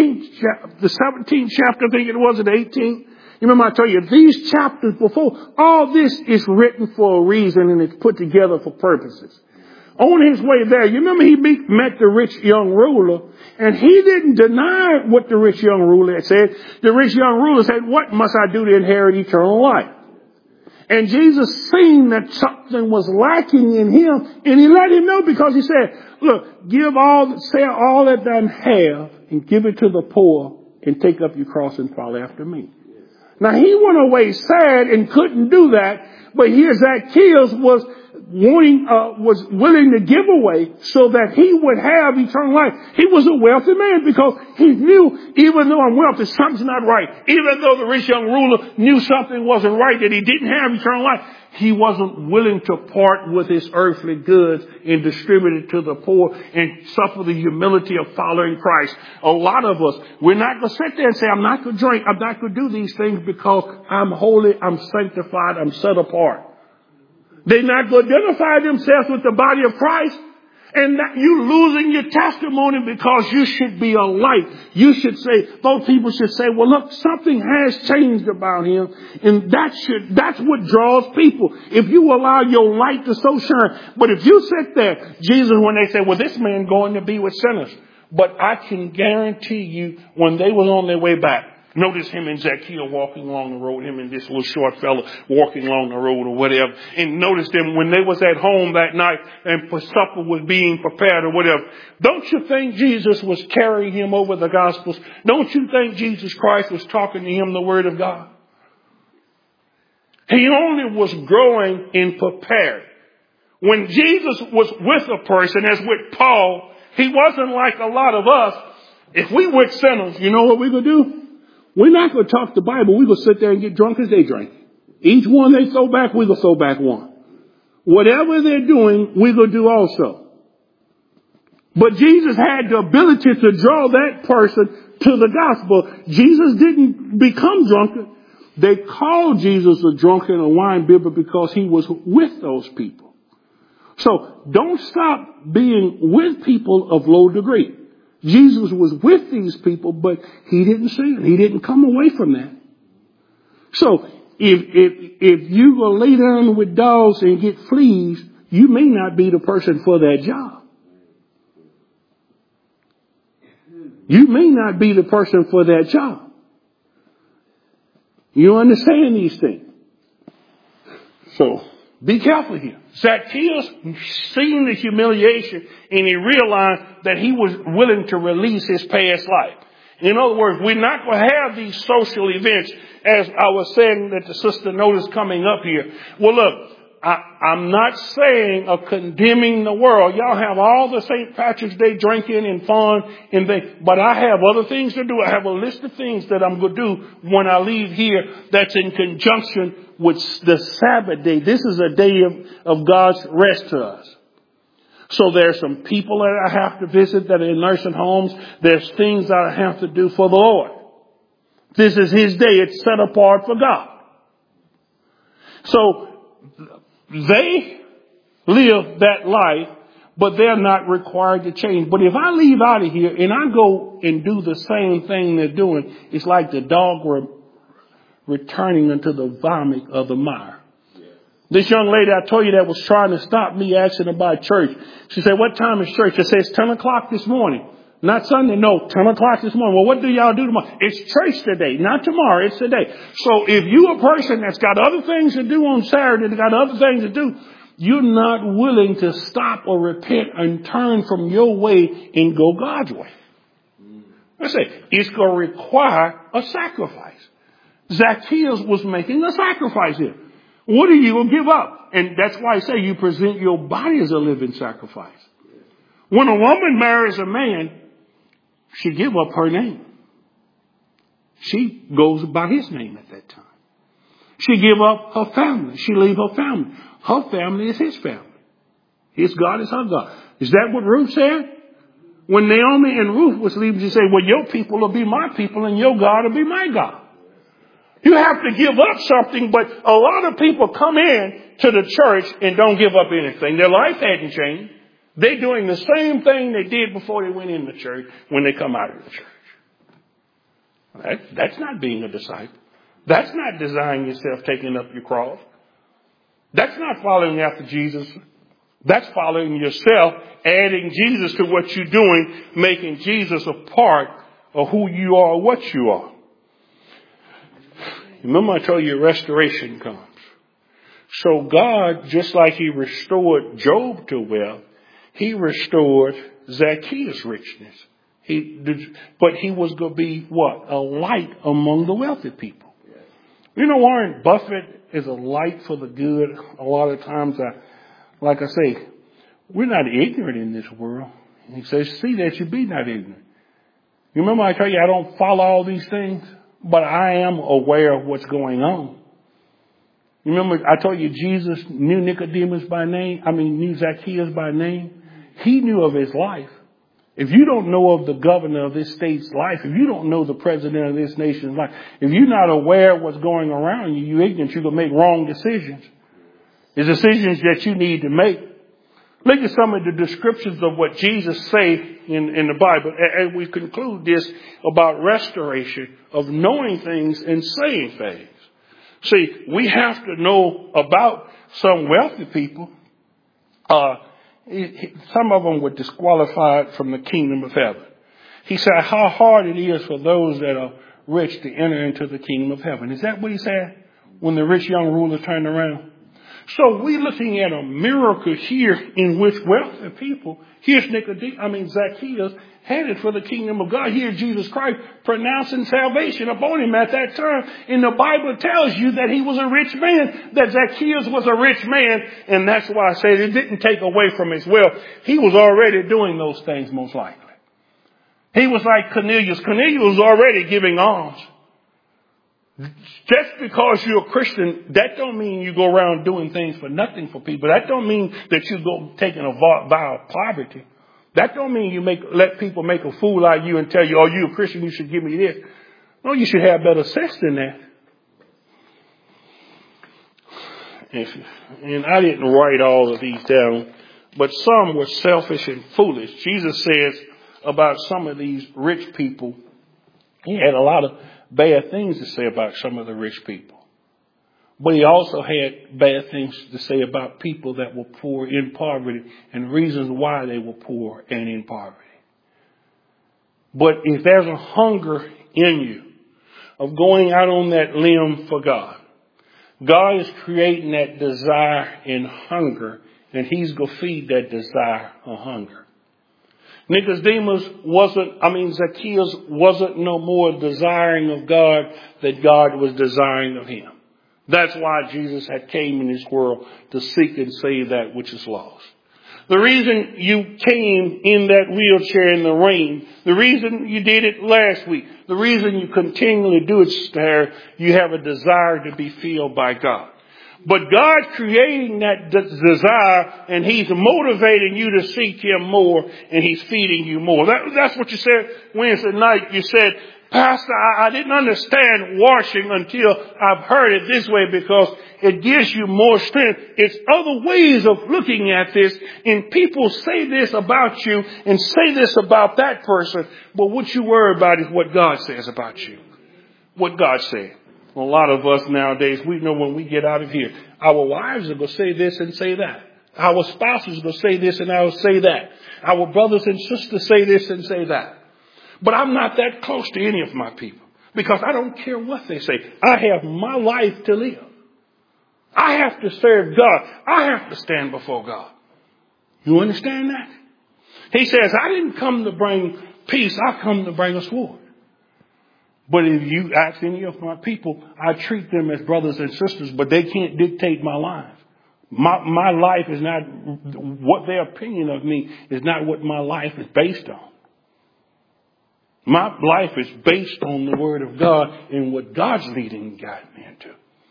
the 17th chapter, I think it was, the 18th. You remember I told you, these chapters before, all this is written for a reason and it's put together for purposes. On his way there, you remember he met the rich young ruler, and he didn't deny what the rich young ruler had said. The rich young ruler said, what must I do to inherit eternal life? And Jesus seen that something was lacking in him, and he let him know because he said, look, sell all that thou have and give it to the poor and take up your cross and follow after me. Now he went away sad and couldn't do that, but here Zacchaeus was willing to give away so that he would have eternal life. He was a wealthy man because he knew, even though I'm wealthy, something's not right. Even though the rich young ruler knew something wasn't right, that he didn't have eternal life, he wasn't willing to part with his earthly goods and distribute it to the poor and suffer the humility of following Christ. A lot of us, we're not going to sit there and say, I'm not going to drink, I'm not going to do these things because I'm holy, I'm sanctified, I'm set apart. They're not going to identify themselves with the body of Christ. And that you're losing your testimony because you should be a light. You should say, those people should say, well, look, something has changed about him. And that's what draws people. If you allow your light to so shine. But if you sit there, Jesus, when they say, well, this man going to be with sinners. But I can guarantee you when they was on their way back, notice him and Zacchaeus walking along the road, him and this little short fella walking along the road or whatever. And notice them when they was at home that night and supper was being prepared or whatever. Don't you think Jesus was carrying him over the Gospels? Don't you think Jesus Christ was talking to him the Word of God? He only was growing and prepared. When Jesus was with a person, as with Paul, he wasn't like a lot of us. If we were sinners, you know what we're going to do? We're not going to talk the Bible. We're going to sit there and get drunk as they drink. Each one they throw back, we're going to throw back one. Whatever they're doing, we're going to do also. But Jesus had the ability to draw that person to the gospel. Jesus didn't become drunken. They called Jesus a drunken, a wine bibber because he was with those people. So don't stop being with people of low degree. Jesus was with these people, but he didn't sin. He didn't come away from that. So if you go lay down with dogs and get fleas, you may not be the person for that job. You may not be the person for that job. You understand these things. So be careful here. Zacchaeus seen the humiliation and he realized that he was willing to release his past life. In other words, we're not going to have these social events as I was saying that the sister noticed coming up here. Well, look, I'm not saying or condemning the world. Y'all have all the St. Patrick's Day drinking and fun and but I have other things to do. I have a list of things that I'm going to do when I leave here that's in conjunction with the Sabbath day. This is a day of God's rest to us. So there's some people that I have to visit that are in nursing homes. There's things that I have to do for the Lord. This is his day. It's set apart for God. So they live that life, but they're not required to change. But if I leave out of here and I go and do the same thing they're doing, it's like the dog returning into the vomit of the mire. This young lady I told you that was trying to stop me asking about church. She said, what time is church? I said, it's 10 o'clock this morning. Not Sunday, no, 10 o'clock this morning. Well, what do y'all do tomorrow? It's church today, not tomorrow, it's today. So if you a person that's got other things to do on Saturday, that got other things to do, you're not willing to stop or repent and turn from your way and go God's way. I say, it's going to require a sacrifice. Zacchaeus was making a sacrifice here. What are you going to give up? And that's why I say you present your body as a living sacrifice. When a woman marries a man, she give up her name. She goes by his name at that time. She give up her family. She leave her family. Her family is his family. His God is her God. Is that what Ruth said? When Naomi and Ruth was leaving, she said, well, your people will be my people and your God will be my God. You have to give up something, but a lot of people come in to the church and don't give up anything. Their life hadn't changed. They're doing the same thing they did before they went in the church when they come out of the church. That's not being a disciple. That's not denying yourself, taking up your cross. That's not following after Jesus. That's following yourself, adding Jesus to what you're doing, making Jesus a part of who you are, what you are. Remember I told you restoration comes. So God, just like he restored Job to wealth, he restored Zacchaeus' richness. But he was going to be what? A light among the wealthy people. You know, Warren Buffett is a light for the good. A lot of times, like I say, we're not ignorant in this world. He says, see that you be not ignorant. You remember I tell you I don't follow all these things, but I am aware of what's going on. You remember I told you Jesus knew Nicodemus knew Zacchaeus by name. He knew of his life. If you don't know of the governor of this state's life, if you don't know the president of this nation's life, if you're not aware of what's going around you, you're ignorant, you're going to make wrong decisions. The decisions that you need to make. Look at some of the descriptions of what Jesus say in the Bible. And we conclude this about restoration of knowing things and saying things. See, we have to know about some wealthy people. Some of them were disqualified from the kingdom of heaven. He said how hard it is for those that are rich to enter into the kingdom of heaven. Is that what he said when the rich young ruler turned around? So we're looking at a miracle here in which wealthy people, here's Zacchaeus, headed for the kingdom of God. Here's Jesus Christ pronouncing salvation upon him at that time. And the Bible tells you that he was a rich man, that Zacchaeus was a rich man. And that's why I said it didn't take away from his wealth. He was already doing those things most likely. He was like Cornelius. Cornelius was already giving alms. Just because you're a Christian, that don't mean you go around doing things for nothing for people. That don't mean that you go taking a vow of poverty. That don't mean you let people make a fool out of you and tell you, oh, you're a Christian, you should give me this. No, you should have better sense than that. And I didn't write all of these down, but some were selfish and foolish. Jesus says about some of these rich people, he had a lot of bad things to say about some of the rich people. But he also had bad things to say about people that were poor in poverty and reasons why they were poor and in poverty. But if there's a hunger in you of going out on that limb for God, God is creating that desire and hunger, and he's going to feed that desire or hunger. Zacchaeus wasn't no more desiring of God than God was desiring of him. That's why Jesus had came in this world to seek and save that which is lost. The reason you came in that wheelchair in the rain, the reason you did it last week, the reason you continually do it, Sister, you have a desire to be filled by God. But God creating that desire, and he's motivating you to seek him more, and he's feeding you more. That's what you said Wednesday night. You said, Pastor, I didn't understand washing until I've heard it this way, because it gives you more strength. It's other ways of looking at this, and people say this about you and say this about that person, but what you worry about is what God says about you. What God said. A lot of us nowadays, we know when we get out of here, our wives are going to say this and say that. Our spouses are going to say this and I will say that. Our brothers and sisters say this and say that. But I'm not that close to any of my people, because I don't care what they say. I have my life to live. I have to serve God. I have to stand before God. You understand that? He says, I didn't come to bring peace. I come to bring a sword. But if you ask any of my people, I treat them as brothers and sisters, but they can't dictate my life. My life is not what their opinion of me is, not what my life is based on. My life is based on the Word of God and what God's leading and guiding me into.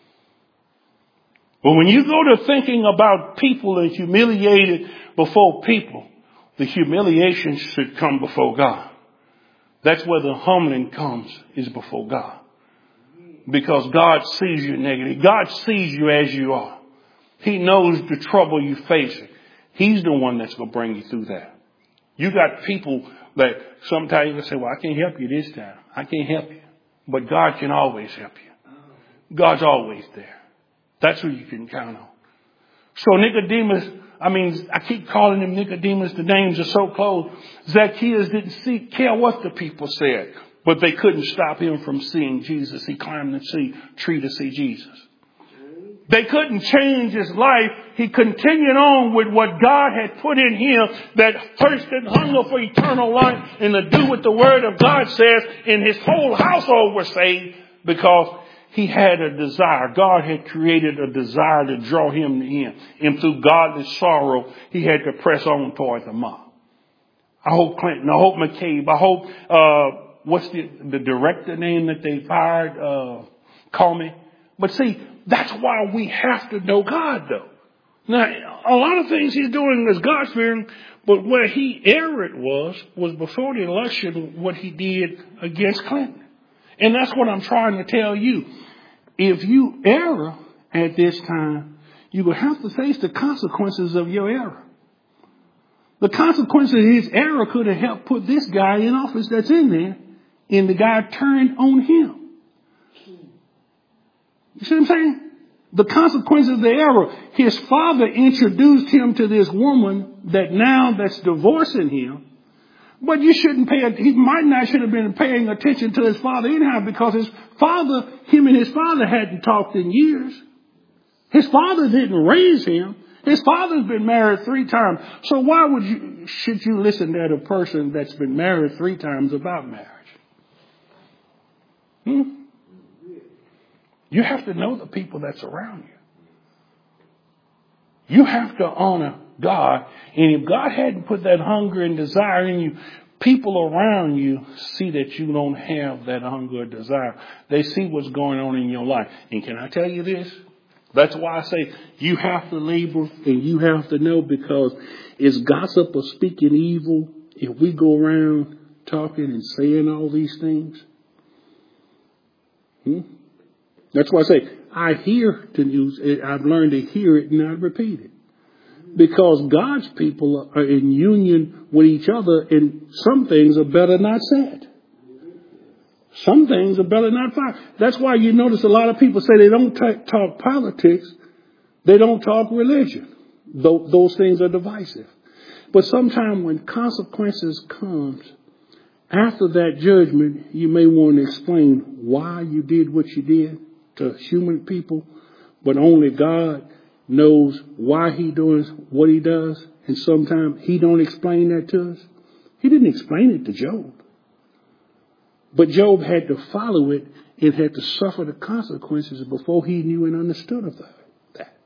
But when you go to thinking about people and humiliated before people, the humiliation should come before God. That's where the humbling comes, is before God. Because God sees you negative. God sees you as you are. He knows the trouble you're facing. He's the one that's going to bring you through that. You got people that sometimes you say, well, I can't help you this time. I can't help you. But God can always help you. God's always there. That's who you can count on. So Nicodemus, I keep calling him Nicodemus. The names are so close. Zacchaeus didn't care what the people said, but they couldn't stop him from seeing Jesus. He climbed the tree to see Jesus. They couldn't change his life. He continued on with what God had put in him, that thirst and hunger for eternal life and to do what the Word of God says. And his whole household were saved because he had a desire. God had created a desire to draw him to him. And through godly sorrow, he had to press on toward the mark. I hope Clinton, I hope McCabe, I hope, what's the director name that they fired? Comey. But see, that's why we have to know God, though. Now, a lot of things he's doing is God-fearing, but where he erred was before the election, what he did against Clinton. And that's what I'm trying to tell you. If you err at this time, you will have to face the consequences of your error. The consequences of his error could have helped put this guy in office that's in there, and the guy turned on him. You see what I'm saying? The consequences of the error. His father introduced him to this woman that's divorcing him. But he might not should have been paying attention to his father anyhow, because him and his father hadn't talked in years. His father didn't raise him. His father's been married 3 times. So why should you listen to a person that's been married 3 times about marriage? You have to know the people that's around you. You have to honor God. And if God hadn't put that hunger and desire in you, people around you see that you don't have that hunger or desire. They see what's going on in your life. And can I tell you this? That's why I say you have to labor and you have to know, because it's gossip or speaking evil if we go around talking and saying all these things. That's why I say I hear the news. I've learned to hear it and not repeat it. Because God's people are in union with each other, and some things are better not said. Some things are better not fired. That's why you notice a lot of people say they don't talk politics. They don't talk religion. Those things are divisive. But sometimes when consequences comes, after that judgment, you may want to explain why you did what you did to human people, but only God knows why he does what he does. And sometimes he don't explain that to us. He didn't explain it to Job. But Job had to follow it and had to suffer the consequences before he knew and understood of that.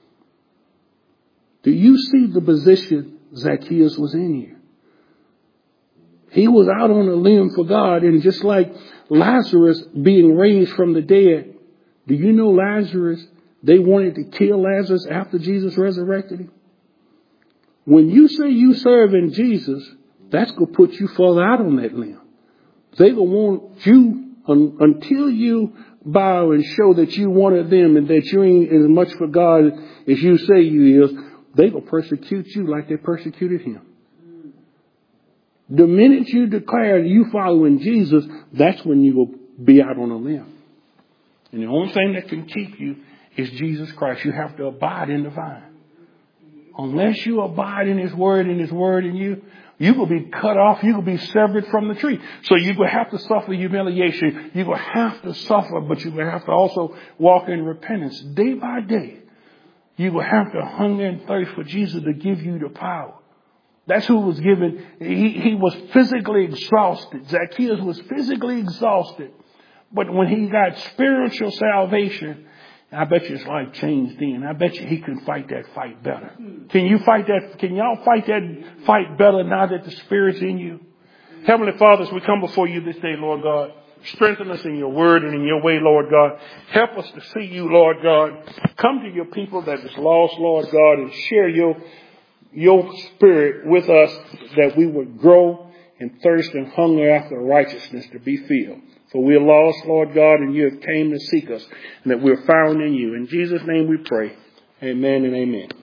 Do you see the position Zacchaeus was in here? He was out on a limb for God, and just like Lazarus being raised from the dead, do you know Lazarus, they wanted to kill Lazarus after Jesus resurrected him? When you say you serve in Jesus, that's going to put you further out on that limb. They going to want you until you bow and show that you wanted them and that you ain't as much for God as you say you is. They going to persecute you like they persecuted him. The minute you declare you following Jesus, that's when you will be out on a limb. And the only thing that can keep you is Jesus Christ. You have to abide in the vine. Unless you abide in his word and his word in you, you will be cut off. You will be severed from the tree. So you will have to suffer humiliation. You will have to suffer, but you will have to also walk in repentance day by day. You will have to hunger and thirst for Jesus to give you the power. That's who was given. He was physically exhausted. Zacchaeus was physically exhausted. But when he got spiritual salvation, I bet you his life changed then. I bet you he can fight that fight better. Can you fight that? Can y'all fight that fight better now that the Spirit's in you? Heavenly Father, as we come before you this day, Lord God, strengthen us in your word and in your way, Lord God. Help us to see you, Lord God. Come to your people that is lost, Lord God, and share your spirit with us, that we would grow in thirst and hunger after righteousness to be filled. For we are lost, Lord God, and you have came to seek us, and that we're found in you. In Jesus' name we pray. Amen and amen.